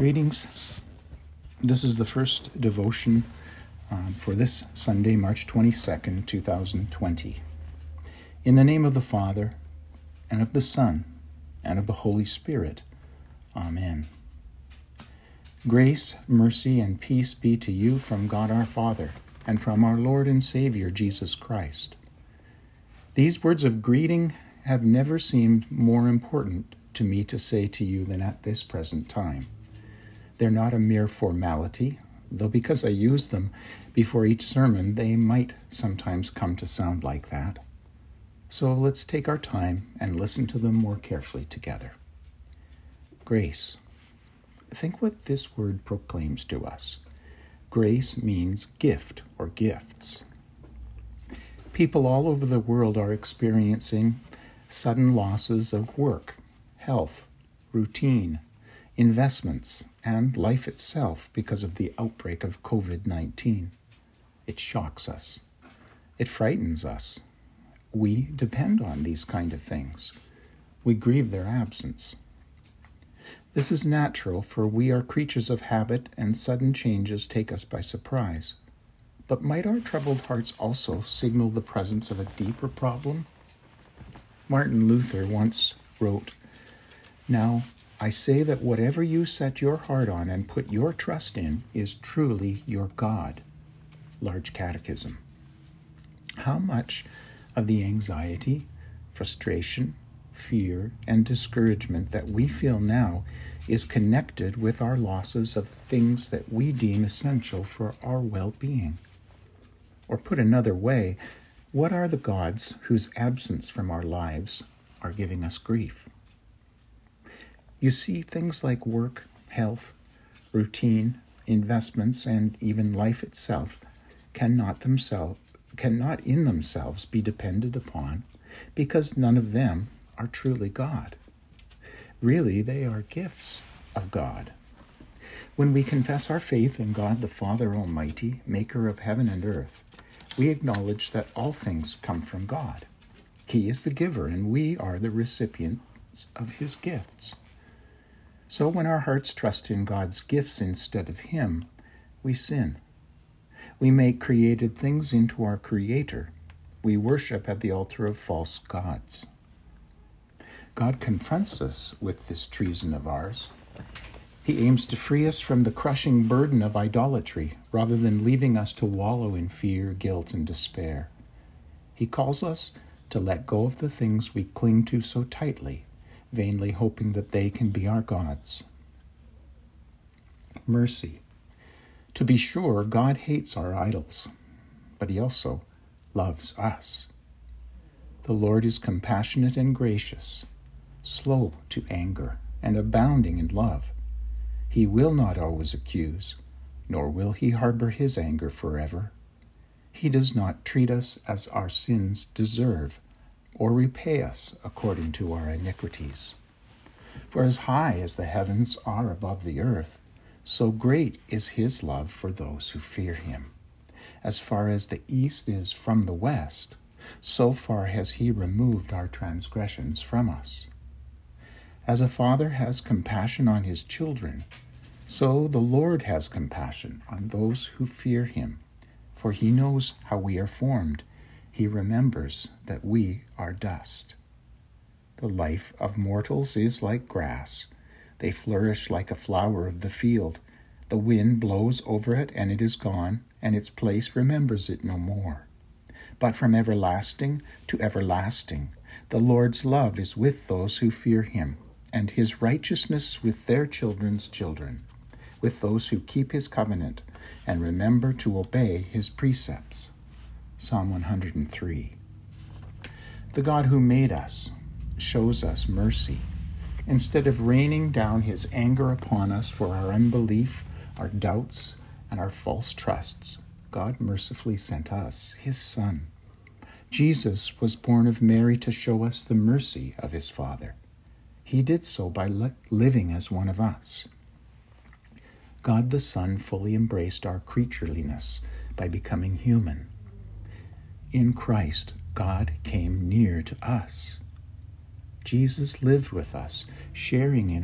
Greetings. This is the first devotion for this Sunday, March 22nd, 2020. In the name of the Father, and of the Son, and of the Holy Spirit. Amen. Grace, mercy, and peace be to you from God our Father, and from our Lord and Savior, Jesus Christ. These words of greeting have never seemed more important to me to say to you than at this present time. They're not a mere formality, though because I use them before each sermon, they might sometimes come to sound like that. So let's take our time and listen to them more carefully together. Grace. Think what this word proclaims to us. Grace means gift or gifts. People all over the world are experiencing sudden losses of work, health, routine, investments, and life itself because of the outbreak of COVID-19. It shocks us. It frightens us. We depend on these kind of things. We grieve their absence. This is natural, for we are creatures of habit and sudden changes take us by surprise. But might our troubled hearts also signal the presence of a deeper problem? Martin Luther once wrote, "Now, I say that whatever you set your heart on and put your trust in is truly your God." Large Catechism. How much of the anxiety, frustration, fear, and discouragement that we feel now is connected with our losses of things that we deem essential for our well-being? Or put another way, what are the gods whose absence from our lives are giving us grief? You see, things like work, health, routine, investments, and even life itself cannot in themselves be depended upon because none of them are truly God. Really, they are gifts of God. When we confess our faith in God the Father Almighty, maker of heaven and earth, we acknowledge that all things come from God. He is the giver, and we are the recipients of his gifts. So when our hearts trust in God's gifts instead of him, we sin. We make created things into our Creator. We worship at the altar of false gods. God confronts us with this treason of ours. He aims to free us from the crushing burden of idolatry, rather than leaving us to wallow in fear, guilt, and despair. He calls us to let go of the things we cling to so tightly, vainly hoping that they can be our gods. Mercy. To be sure, God hates our idols, but he also loves us. The Lord is compassionate and gracious, slow to anger, and abounding in love. He will not always accuse, nor will he harbor his anger forever. He does not treat us as our sins deserve, or repay us according to our iniquities. For as high as the heavens are above the earth, so great is his love for those who fear him. As far as the east is from the west, so far has he removed our transgressions from us. As a father has compassion on his children, so the Lord has compassion on those who fear him. For he knows how we are formed. He remembers that we are dust. The life of mortals is like grass. They flourish like a flower of the field. The wind blows over it, and it is gone, and its place remembers it no more. But from everlasting to everlasting, the Lord's love is with those who fear him, and his righteousness with their children's children, with those who keep his covenant and remember to obey his precepts. Psalm 103. The God who made us shows us mercy. Instead of raining down his anger upon us for our unbelief, our doubts, and our false trusts, God mercifully sent us his Son. Jesus was born of Mary to show us the mercy of his Father. He did so by living as one of us. God the Son fully embraced our creatureliness by becoming human. In Christ, God came near to us. Jesus lived with us, sharing in our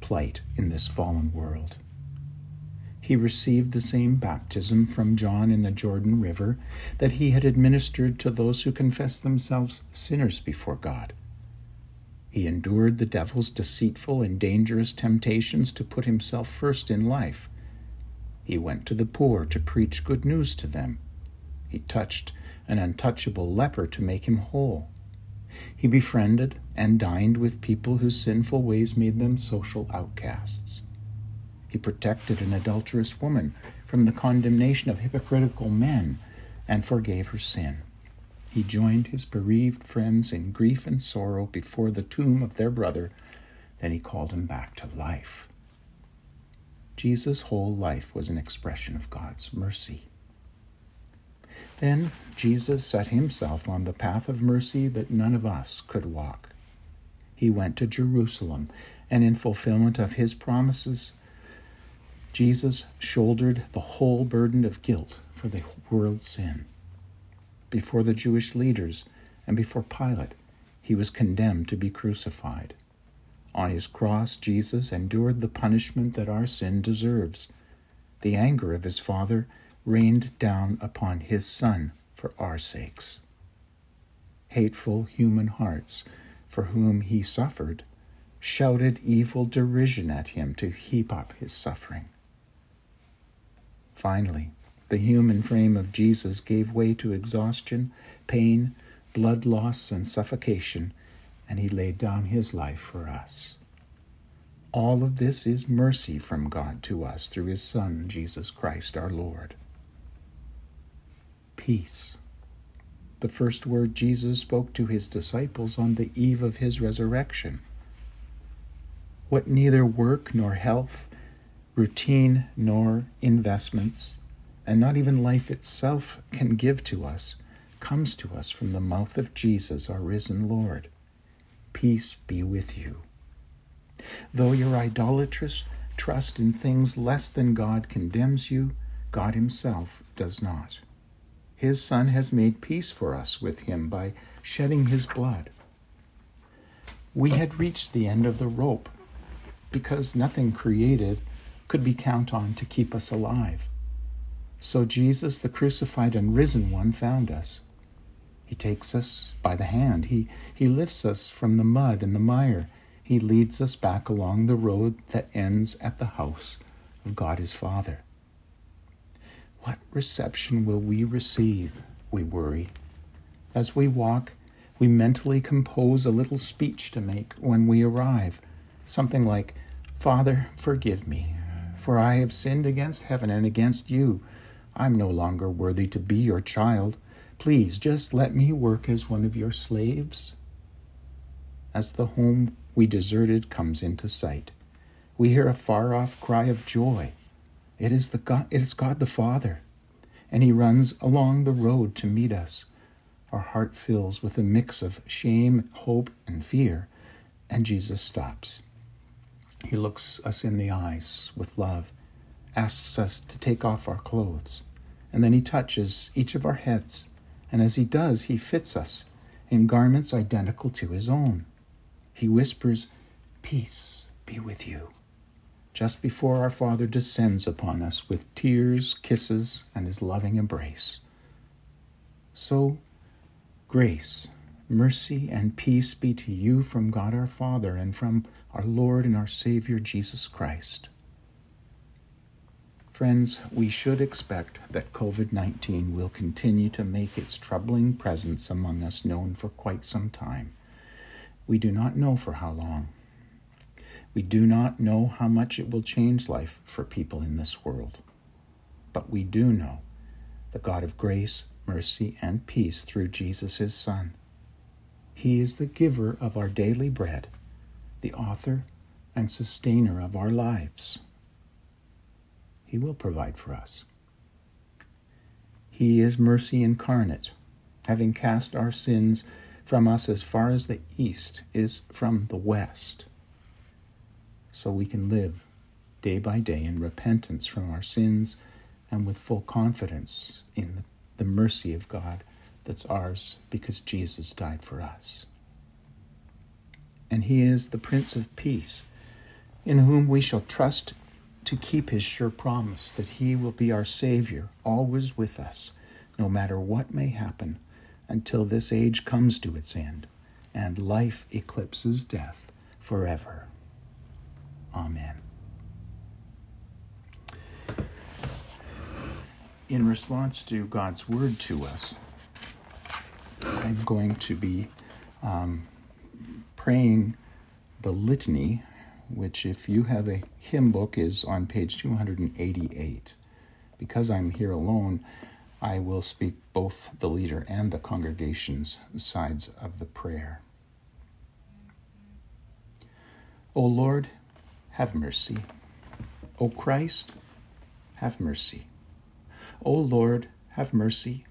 plight in this fallen world. He received the same baptism from John in the Jordan River that he had administered to those who confessed themselves sinners before God. He endured the devil's deceitful and dangerous temptations to put himself first in life. He went to the poor to preach good news to them. He touched an untouchable leper to make him whole. He befriended and dined with people whose sinful ways made them social outcasts. He protected an adulterous woman from the condemnation of hypocritical men and forgave her sin. He joined his bereaved friends in grief and sorrow before the tomb of their brother. Then he called him back to life. Jesus' whole life was an expression of God's mercy. Then Jesus set himself on the path of mercy that none of us could walk. He went to Jerusalem, and in fulfillment of his promises, Jesus shouldered the whole burden of guilt for the world's sin. Before the Jewish leaders and before Pilate, he was condemned to be crucified. On his cross, Jesus endured the punishment that our sin deserves. The anger of his Father rained down upon his Son for our sakes. Hateful human hearts, for whom he suffered, shouted evil derision at him to heap up his suffering. Finally, the human frame of Jesus gave way to exhaustion, pain, blood loss, and suffocation, and he laid down his life for us. All of this is mercy from God to us through his Son, Jesus Christ our Lord. Peace. The first word Jesus spoke to his disciples on the eve of his resurrection. What neither work nor health, routine nor investments, and not even life itself can give to us, comes to us from the mouth of Jesus, our risen Lord. Peace be with you. Though your idolatrous trust in things less than God condemns you, God himself does not. His Son has made peace for us with him by shedding his blood. We had reached the end of the rope because nothing created could be counted on to keep us alive. So Jesus, the crucified and risen one, found us. He takes us by the hand. He lifts us from the mud and the mire. He leads us back along the road that ends at the house of God his Father. What reception will we receive, we worry. As we walk, we mentally compose a little speech to make when we arrive. Something like, "Father, forgive me, for I have sinned against heaven and against you. I'm no longer worthy to be your child. Please just let me work as one of your slaves." As the home we deserted comes into sight, we hear a far-off cry of joy. It is God the Father, and he runs along the road to meet us. Our heart fills with a mix of shame, hope, and fear, and Jesus stops. He looks us in the eyes with love, asks us to take off our clothes, and then he touches each of our heads, and as he does, he fits us in garments identical to his own. He whispers, "Peace be with you," just before our Father descends upon us with tears, kisses, and his loving embrace. So, grace, mercy, and peace be to you from God our Father and from our Lord and our Savior Jesus Christ. Friends, we should expect that COVID-19 will continue to make its troubling presence among us known for quite some time. We do not know for how long. We do not know how much it will change life for people in this world. But we do know the God of grace, mercy, and peace through Jesus his Son. He is the giver of our daily bread, the author and sustainer of our lives. He will provide for us. He is mercy incarnate, having cast our sins from us as far as the east is from the west, so we can live day by day in repentance from our sins and with full confidence in the mercy of God that's ours because Jesus died for us. And he is the Prince of Peace, in whom we shall trust to keep his sure promise that he will be our Savior, always with us, no matter what may happen, until this age comes to its end and life eclipses death forever. Amen. In response to God's word to us, I'm going to be praying the litany, which, if you have a hymn book, is on page 288. Because I'm here alone, I will speak both the leader and the congregation's sides of the prayer. O Lord, have mercy. O Christ, have mercy. O Lord, have mercy.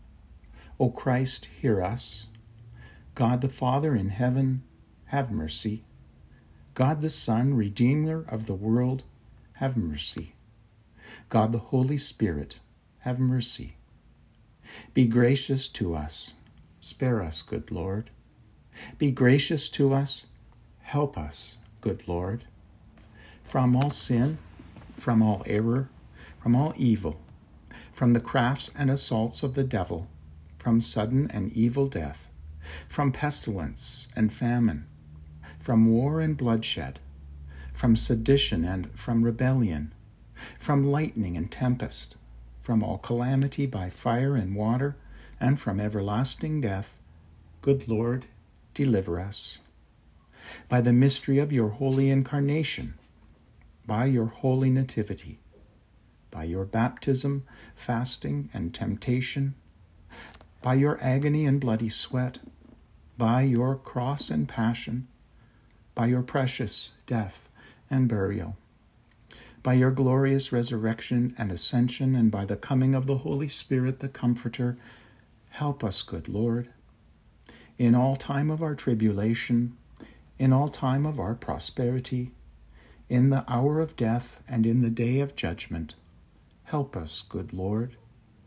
O Christ, hear us. God the Father in heaven, have mercy. God the Son, Redeemer of the world, have mercy. God the Holy Spirit, have mercy. Be gracious to us. Spare us, good Lord. Be gracious to us. Help us, good Lord. From all sin, from all error, from all evil, from the crafts and assaults of the devil, from sudden and evil death, from pestilence and famine, from war and bloodshed, from sedition and from rebellion, from lightning and tempest, from all calamity by fire and water, and from everlasting death, good Lord, deliver us. By the mystery of your holy incarnation, by your holy nativity, by your baptism, fasting, and temptation, by your agony and bloody sweat, by your cross and passion, by your precious death and burial, by your glorious resurrection and ascension, and by the coming of the Holy Spirit, the Comforter, help us, good Lord. In all time of our tribulation, in all time of our prosperity, in the hour of death and in the day of judgment, help us, good Lord.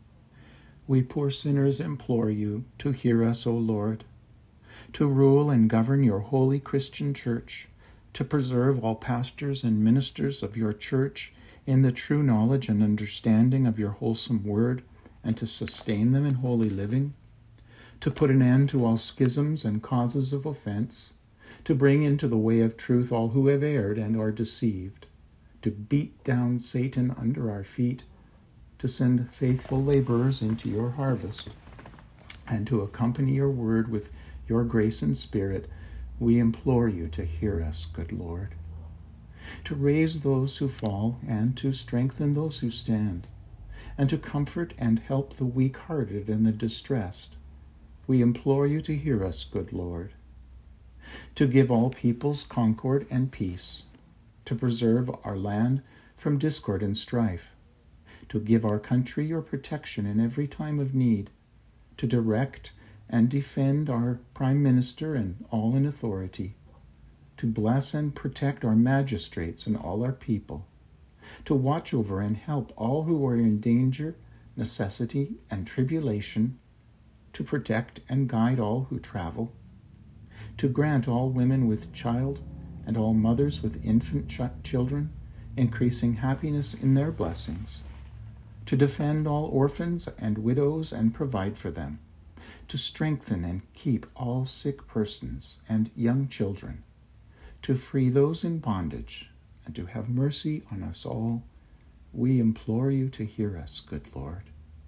We poor sinners implore you to hear us, O Lord, to rule and govern your holy Christian church, to preserve all pastors and ministers of your church in the true knowledge and understanding of your wholesome word, and to sustain them in holy living, to put an end to all schisms and causes of offense, to bring into the way of truth all who have erred and are deceived, to beat down Satan under our feet, to send faithful laborers into your harvest, and to accompany your word with your grace and spirit, we implore you to hear us, good Lord. To raise those who fall, and to strengthen those who stand, and to comfort and help the weak-hearted and the distressed, we implore you to hear us, good Lord. To give all peoples concord and peace, to preserve our land from discord and strife, to give our country your protection in every time of need, to direct and defend our Prime Minister and all in authority, to bless and protect our magistrates and all our people, to watch over and help all who are in danger, necessity, and tribulation, to protect and guide all who travel, to grant all women with child and all mothers with infant children increasing happiness in their blessings, to defend all orphans and widows and provide for them, to strengthen and keep all sick persons and young children, to free those in bondage, and to have mercy on us all, we implore you to hear us, good Lord.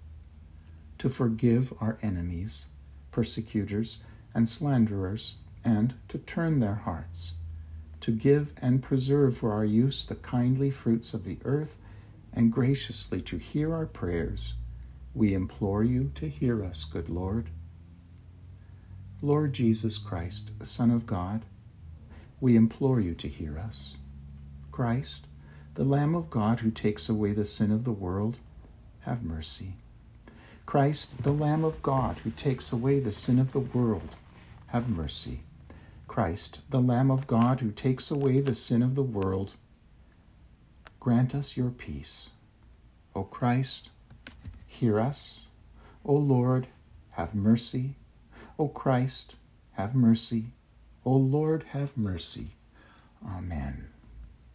To forgive our enemies, persecutors, and slanderers, and to turn their hearts, to give and preserve for our use the kindly fruits of the earth, and graciously to hear our prayers, we implore you to hear us, good Lord. Lord Jesus Christ, Son of God, we implore you to hear us. Christ, the Lamb of God who takes away the sin of the world, have mercy. Christ, the Lamb of God who takes away the sin of the world, have mercy. Christ, the Lamb of God who takes away the sin of the world, grant us your peace. O Christ, hear us. O Lord, have mercy. O Christ, have mercy. O Lord, have mercy. Amen.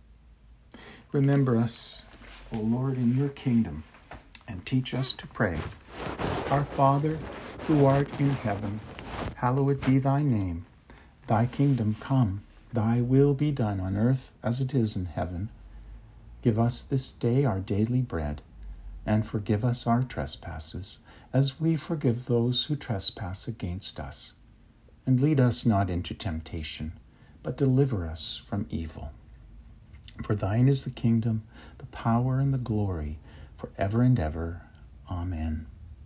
Remember us, O Lord, in your kingdom, and teach us to pray. Our Father, who art in heaven, hallowed be thy name. Thy kingdom come, thy will be done on earth as it is in heaven. Give us this day our daily bread, and forgive us our trespasses, as we forgive those who trespass against us. And lead us not into temptation, but deliver us from evil. For thine is the kingdom, the power, and the glory, forever and ever. Amen.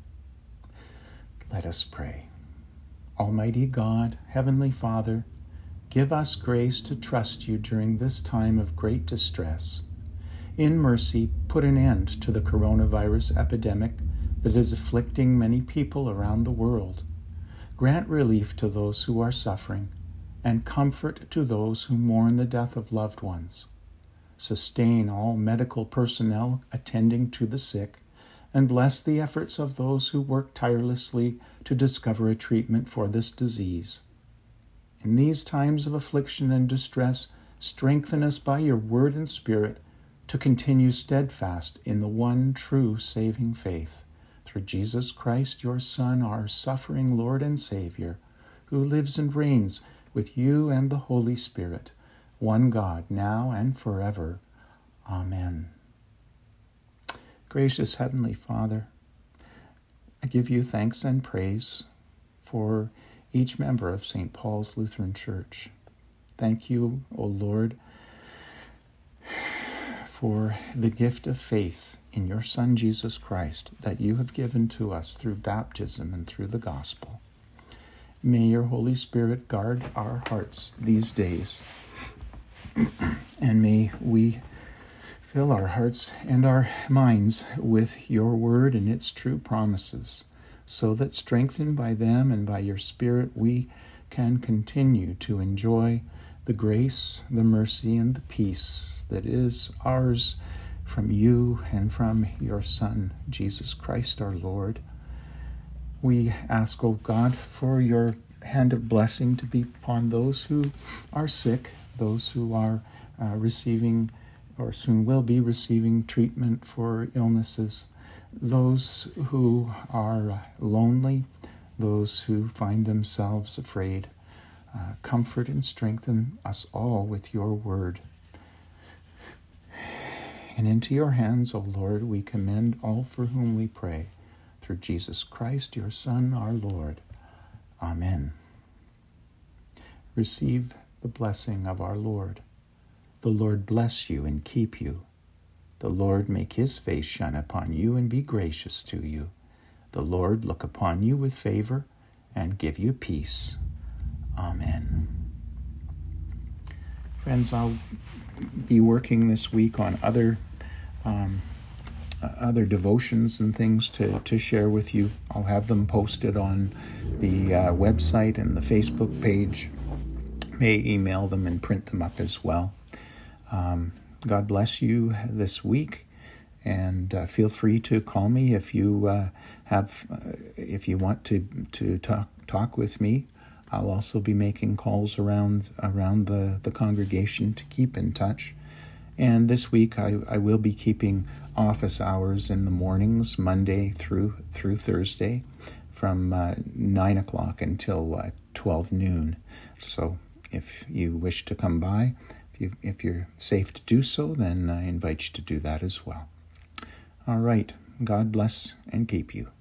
Let us pray. Almighty God, Heavenly Father, give us grace to trust you during this time of great distress. In mercy, put an end to the coronavirus epidemic that is afflicting many people around the world. Grant relief to those who are suffering, and comfort to those who mourn the death of loved ones. Sustain all medical personnel attending to the sick, and bless the efforts of those who work tirelessly to discover a treatment for this disease. In these times of affliction and distress, strengthen us by your word and spirit to continue steadfast in the one true saving faith. Through Jesus Christ, your Son, our suffering Lord and Savior, who lives and reigns with you and the Holy Spirit, one God, now and forever. Amen. Gracious Heavenly Father, I give you thanks and praise for each member of St. Paul's Lutheran Church. Thank you, O Lord, for the gift of faith in your Son, Jesus Christ, that you have given to us through baptism and through the gospel. May your Holy Spirit guard our hearts these days, and may we fill our hearts and our minds with your word and its true promises, so that strengthened by them and by your Spirit, we can continue to enjoy the grace, the mercy, and the peace that is ours from you and from your Son, Jesus Christ our Lord. We ask, O God, for your hand of blessing to be upon those who are sick, those who are receiving or soon will be receiving treatment for illnesses, those who are lonely, those who find themselves afraid. Comfort and strengthen us all with your word. And into your hands, O Lord, we commend all for whom we pray, through Jesus Christ, your Son, our Lord. Amen. Receive the blessing of our Lord. The Lord bless you and keep you. The Lord make his face shine upon you and be gracious to you. The Lord look upon you with favor and give you peace. Amen. Friends, I'll be working this week on other devotions and things to share with you. I'll have them posted on the website and the Facebook page. May email them and print them up as well. God bless you this week, and feel free to call me if you want to talk with me. I'll also be making calls around the congregation to keep in touch. And this week I will be keeping office hours in the mornings, Monday through Thursday, from 9 o'clock until 12 noon. So if you wish to come by, if you're safe to do so, then I invite you to do that as well. All right. God bless and keep you.